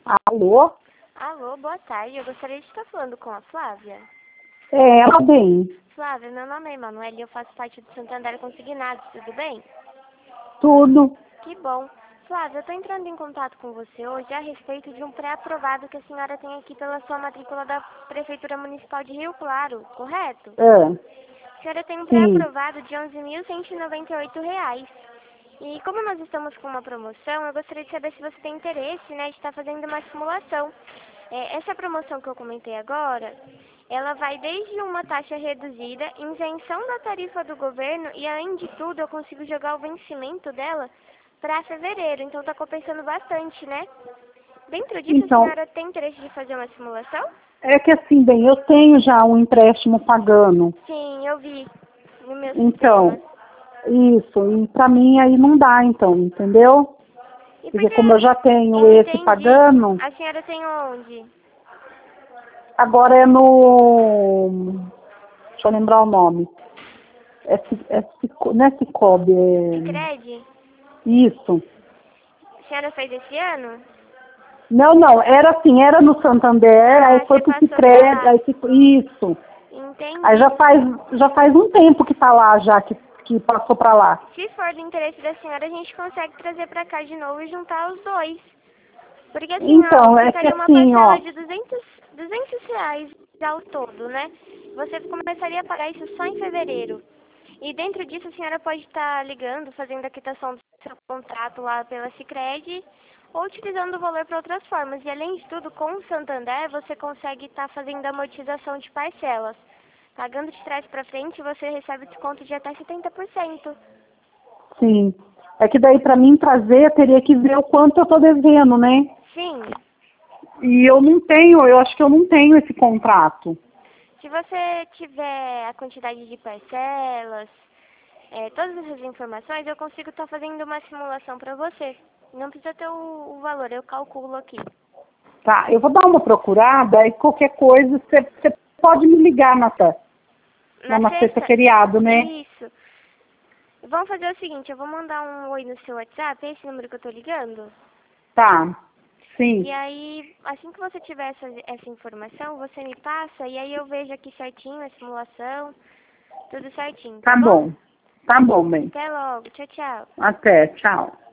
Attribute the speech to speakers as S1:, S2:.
S1: Alô?
S2: Alô, boa tarde. Eu gostaria de estar falando com a Flávia.
S1: É, ela bem.
S2: Flávia, meu nome é Emanuele e eu faço parte do Santander Consignados, tudo bem?
S1: Tudo.
S2: Que bom. Flávia, eu estou entrando em contato com você hoje a respeito de um pré-aprovado que a senhora tem aqui pela sua matrícula da Prefeitura Municipal de Rio Claro, correto? A senhora tem um
S1: Sim.
S2: pré-aprovado de R$ 11.198. E como nós estamos com uma promoção, eu gostaria de saber se você tem interesse, né, de estar fazendo uma simulação. Essa promoção que eu comentei agora, ela vai desde uma taxa reduzida, isenção da tarifa do governo e, além de tudo, eu consigo jogar o vencimento dela para fevereiro. Então está compensando bastante, né? Dentro disso, a
S1: Então,
S2: senhora tem interesse de fazer uma simulação?
S1: é que assim, bem, eu tenho já um empréstimo pagando.
S2: Sim, eu vi no meu sistema.
S1: Então, isso. E pra mim aí não dá, então, entendeu?
S2: E
S1: Quer dizer,
S2: porque,
S1: como eu já tenho esse
S2: entendi,
S1: pagando,
S2: a senhora tem onde?
S1: agora é no... Deixa eu lembrar o nome. Não é Cicobi, é...
S2: Sicredi?
S1: Isso.
S2: A senhora fez esse ano?
S1: Não, era assim, era no Santander,
S2: Ah,
S1: aí foi
S2: você
S1: pro
S2: passou pra
S1: Sicredi,
S2: lá.
S1: aí ficou... Isso. Aí
S2: Entendi.
S1: já faz um tempo que tá lá já, que passou pra lá.
S2: Se for do interesse da senhora, a gente consegue trazer pra cá de novo e juntar os dois. Porque assim, ó,
S1: Então, é que
S2: ficaria uma
S1: assim,
S2: parcela
S1: ó,
S2: de duzentos reais ao todo, né? Você começaria a pagar isso só em fevereiro. E dentro disso a senhora pode estar ligando, fazendo a quitação do seu contrato lá pela Sicredi ou utilizando o valor para outras formas. E além de tudo, com o Santander, você consegue estar fazendo a amortização de parcelas. Pagando de trás para frente, você recebe desconto de até 70%.
S1: sim. É que daí pra mim trazer, eu teria que ver o quanto eu tô devendo, né?
S2: Sim.
S1: E eu não tenho, eu acho que eu não tenho esse contrato.
S2: Se você tiver a quantidade de parcelas, todas essas informações, eu consigo estar fazendo uma simulação para você. Não precisa ter o valor, eu calculo aqui.
S1: Tá, eu vou dar uma procurada e qualquer coisa você pode me ligar
S2: Na
S1: na sexta
S2: sexta?
S1: feriado, né?
S2: Isso. Vamos fazer o seguinte, eu vou mandar um oi no seu WhatsApp, é esse número que eu tô ligando?
S1: Tá, sim.
S2: E aí, assim que você tiver essa informação, você me passa e aí eu vejo aqui certinho a simulação, tudo certinho, tá bom?
S1: Tá bom, bem.
S2: Até logo, tchau, tchau.
S1: Até, tchau.